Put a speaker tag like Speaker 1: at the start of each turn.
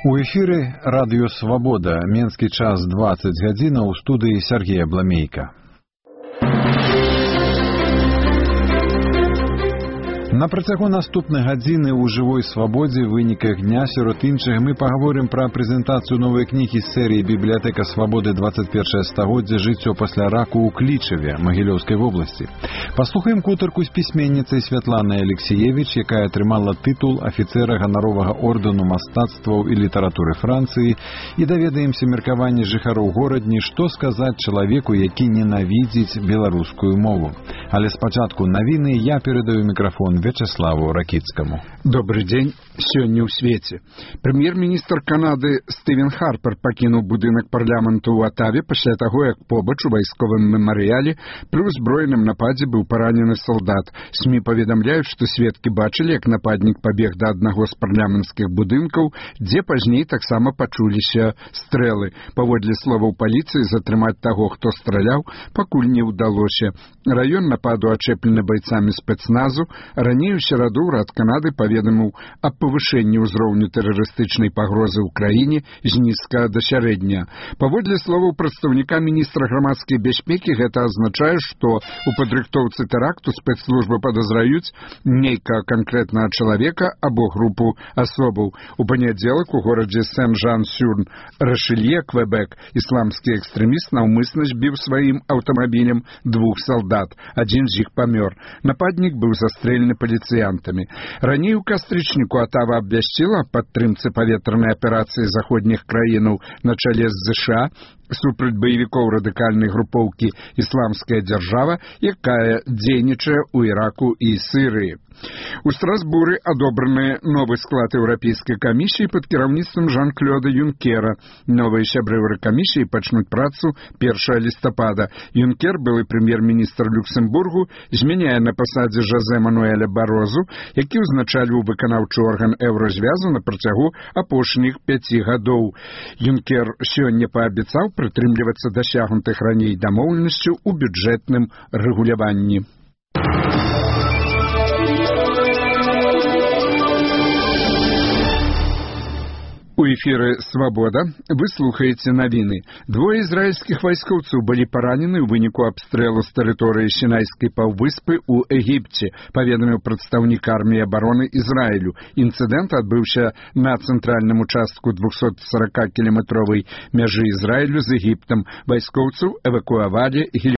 Speaker 1: У эфіры радыё Свабода, менскі час 20 гадзінаў, у студыі Сергея Бламейка. На працягу наступнай гадзіны ў жывой свабодзе выніках дня сярод іншых мы паговорым пра прэзентацыю новай кнігі з серыі «Бібліятэка свабоды 21 стагоддзя. Жыццё пасля раку ў Клічаве, Магілёўскай вобласці». Паслухаем гутарку з пісьменніцай Святланай Алексіевіч, якая атрымала тытул афіцэра ганаровага ордэну мастацтваў і літаратуры Францыі, і даведаемся меркаванне жыхароў горадні, што сказаць чалавеку, які ненавідзіць беларускую мову. Але спачатку навіны, я перадаю мікрафон Вячеславу Ракіцкаму.
Speaker 2: Добрый день. Сёння ў свеце. Прэм'ер-міністр Канады Стывен Харпер пакінуў будынак парламенту ў Атаве пасля таго, як побач у вайсковым мемарыяле пры ўзброеным нападзе быў паранены салдат. СМІ паведамляюць, што сведкі бачылі, як нападнік пабег да аднаго з парламенцкіх будынкаў, дзе пазней таксама пачуліся стрэлы. Паводле словаў паліцыі, затрымаць таго, хто страляў, пакуль не ўдалося. Раён нападу ачэплены байцамі спецназу. Раней у сераду ўрад Канады паведаміў аб павышэнні ўзроўню тэрарыстычнай пагрозы ў краіне з нізкага да сярэдняга. Паводле словаў прадстаўніка міністра грамадскай бяспекі, гэта азначае, што у падрыхтоўцы тэракту спецслужбы падазраюць нейкага канкрэтнага чалавека або групу асобаў. У панядзелак у горадзе Сен-Жан-сюр-Рашылье, Квебек, ісламскі экстрэміст наўмысна збіў сваім аўтамабілем двух салдат. Адзін з іх памёр. Нападнік быў застрэлены паліцыянтамі. Раней у кастрычніку Атава абвясціла аб падтрымцы паветранай аперацыі заходніх краінаў на чале з ЗША супраць баевікоў радыкальнай групоўкі «Ісламская дзяржава», якая дзейнічае ў Іраку і Сірыі. У Страсбуры адобраны новы склад Еўрапейскай камісіі пад кіраўніцтвам Жан-Клёда Юнкера. Новыя сябры Еўракамісіі пачнуць працу 1 лістапада. Юнкер, былы прэм'ер-міністр Люксембургу, змяняе на пасадзе Жозе Мануэля Барозу, які ўзначальваў выканаўчы орган еўразвязу на працягу апошніх 5 гадоў. Юнкер сёння паабяцаў прытрымлівацца дасягнутых раней дамоўленасцяў у бюджэтным рэгуляванні. У эфіры «Свабода» вы слухаеце навіны. Двое ізраільскіх вайскоўцаў былі паранены ў выніку абстрэлу з тэрыторыі Сінайскай паўвыспы ў Егіпце, паведаміў прадстаўнік арміі абароны Ізраілю. Інцыдэнт адбыўся на цэнтральным участку 240-кіламетровай мяжы Ізраілю з Егіптам. Вайскоўцаў эвакуавалі